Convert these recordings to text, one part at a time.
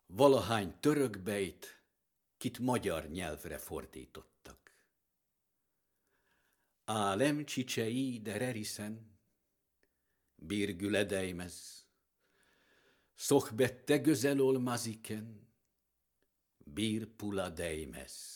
valahány törökbejt, kit magyar nyelvre fordítottak. Álem csicsei de reriszen, birgüle dejmez, szokbette gözelol maziken, bir pula dejmez.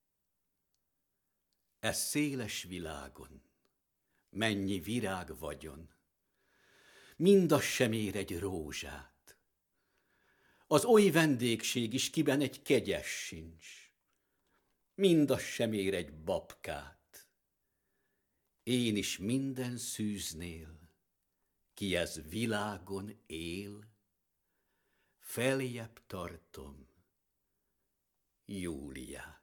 E széles világon, mennyi virág vagyon, mindaz sem ér egy rózsát. Az oly vendégség is, kiben egy kegyes sincs, mindaz sem ér egy babkát. Én is minden szűznél, ki ez világon él, feljebb tartom Júliát.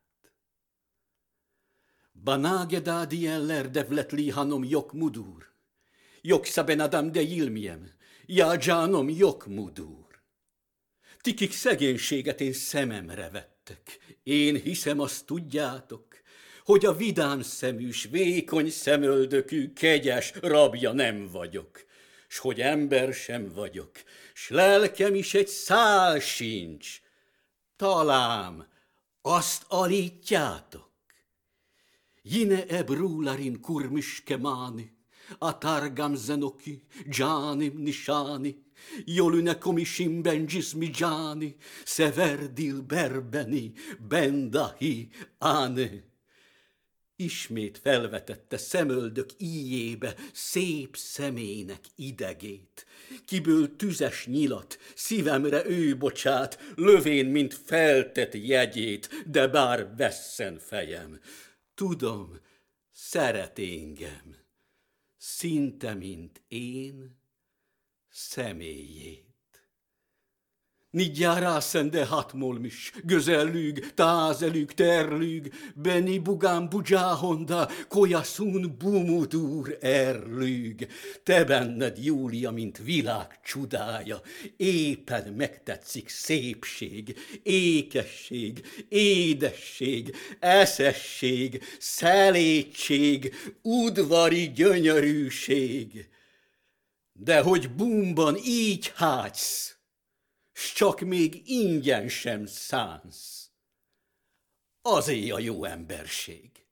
Banageda dieller devletli hanom yok mudur, yoksa ben adam değilmiyem, ya canom yok mudur. Tikik szegénységet én szememre vettek, én hiszem, azt tudjátok, hogy a vidám szeműs, vékony szemöldökű, kegyes rabja nem vagyok, s hogy ember sem vagyok, s lelkem is egy szál sincs. Talán azt alítjátok. Yine ebruların kurmuş kemanı, atargam zenoki, canim nişani, yoluna komişim ben cismi cani, sever dilber beni, ben dahi anı. Ismét felvetette szemöldök íjébe szép szemének idegét, kiből tüzes nyilat szívemre ő bocsát, lövén, mint feltett jegyét, de bár vesszen fejem. Tudom, szeret engem, szinte, mint én személyét. Niggyá rászende hatmolmis, gözellük, tázelük, terlük, beni bugán budzsáhonda, kolyaszún bumudur erlük. Te benned, Júlia, mint világ csudája, éppen megtetszik szépség, ékesség, édesség, eszesség, szelédség, udvari gyönyörűség. De hogy bumban így hágysz, s csak még ingyen sem szánsz, azé a jó emberség.